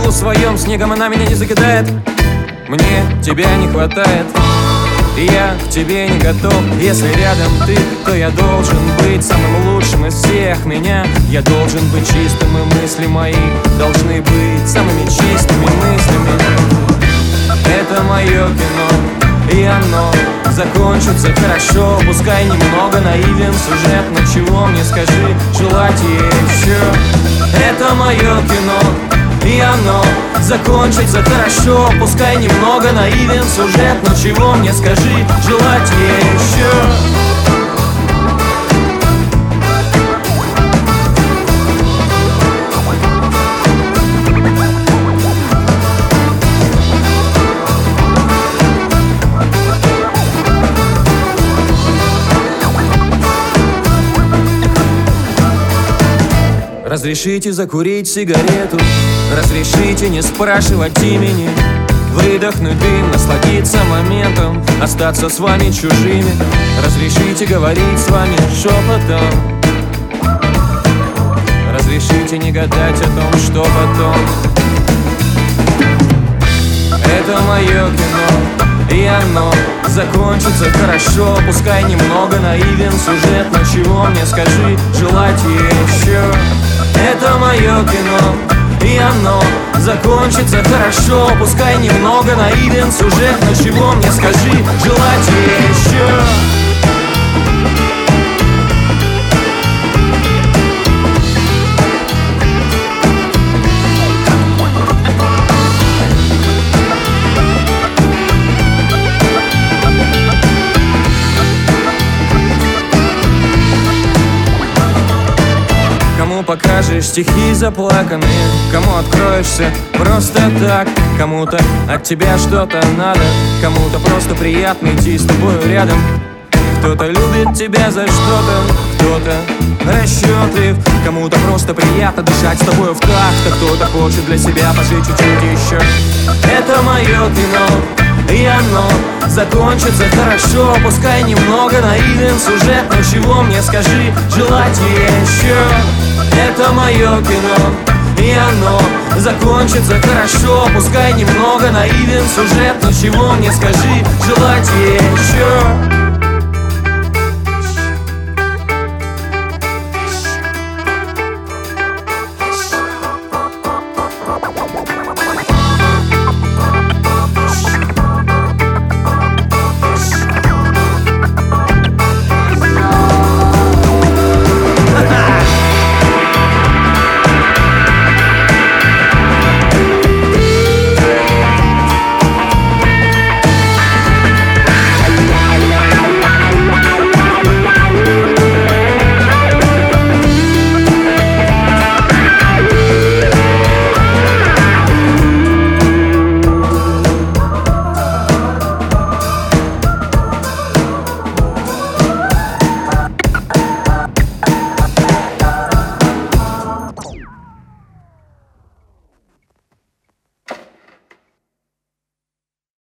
пылу своем, снегом она меня не закидает. Мне тебя не хватает, и я к тебе не готов. Если рядом ты, то я должен быть самым лучшим из всех меня. Я должен быть чистым, и мысли мои должны быть самыми чистыми мыслями. Это мое кино, и оно закончится хорошо. Пускай немного наивен сюжет, но чего мне, скажи, желать еще? Это мое кино, и оно закончится хорошо. Пускай немного наивен сюжет, но чего мне, скажи, желать еще? Разрешите закурить сигарету, разрешите не спрашивать имени, выдохнуть дым, насладиться моментом, остаться с вами чужими. Разрешите говорить с вами шепотом, разрешите не гадать о том, что потом. Это мое кино, и оно закончится хорошо. Пускай немного наивен сюжет, но чего мне, скажи, желать еще? Это мое кино, и оно закончится хорошо. Пускай немного наивен сюжет, но чего мне, скажи, желать еще? Кому покажешь стихи заплаканные, кому откроешься просто так. Кому-то от тебя что-то надо, кому-то просто приятно идти с тобою рядом. Кто-то любит тебя за что-то, кто-то расчетлив, кому-то просто приятно дышать с тобою в такт, а кто-то хочет для себя пожить чуть-чуть еще. Это мое кино, и оно закончится хорошо. Пускай немного наивен сюжет, но чего мне, скажи, желать еще? Это мое кино, и оно закончится хорошо. Пускай немного наивен сюжет, но чего мне, скажи, желать еще?